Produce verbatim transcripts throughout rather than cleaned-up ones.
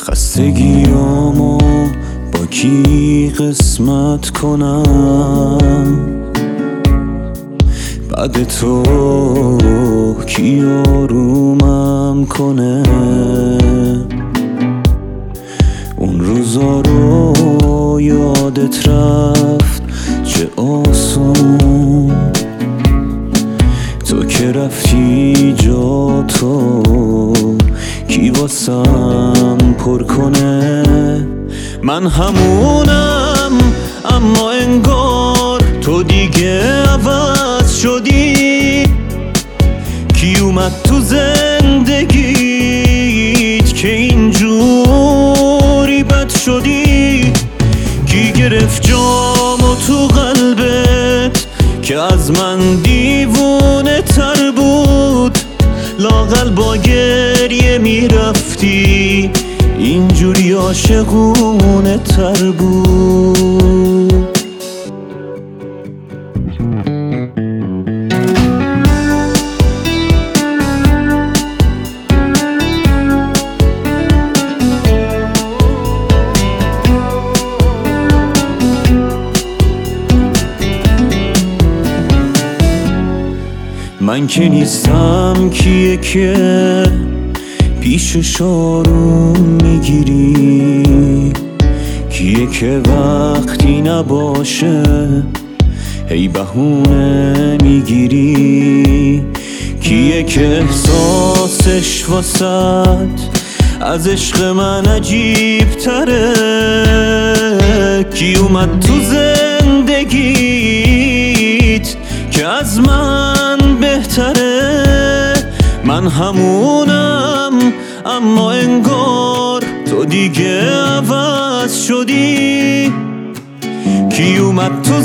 خستگیامو با کی قسمت کنم؟ بعد تو کی آرومم کنه؟ اون روزا رو یادت رفت چه آسون، تو که رفتی جا تو کی واسم پر کنه؟ من همونم اما انگار تو دیگه عوض شدی. کی اومد تو زندگیت که اینجوری بد شدی؟ کی گرفت جامو تو قلبت که از من دیوونه تر بود؟ لااقل با گریه میرفتی اینجوری عاشقونه تر بود. من که نیستم کیه که پیشش آروم میگیری؟ کیه که وقتی نباشه هی بهونه میگیری؟ کیه که احساسش واسد از عشق من عجیب تره؟ کی اومد تو زندگیت که از من بهتره؟ من همونم اما انگار تو دیگه عوض شدی. کی اومد تو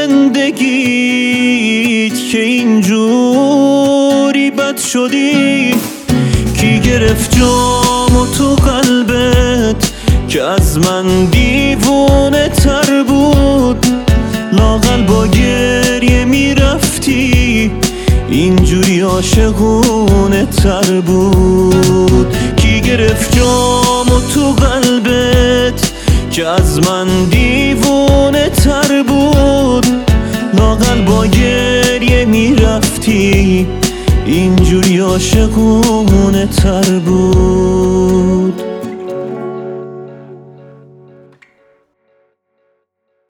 زندگیت که اینجوری بد شدی؟ کی گرفت جامو تو قلبت که از من دیوونه تر بود؟ لااقل با گریه میرفتی اینجوری عاشقونه تر بود. کی گرفت جامو تو قلبت که از من دیوونه تر بود؟ لااقل با گریه میرفتی اینجوری عاشقونه تر بود.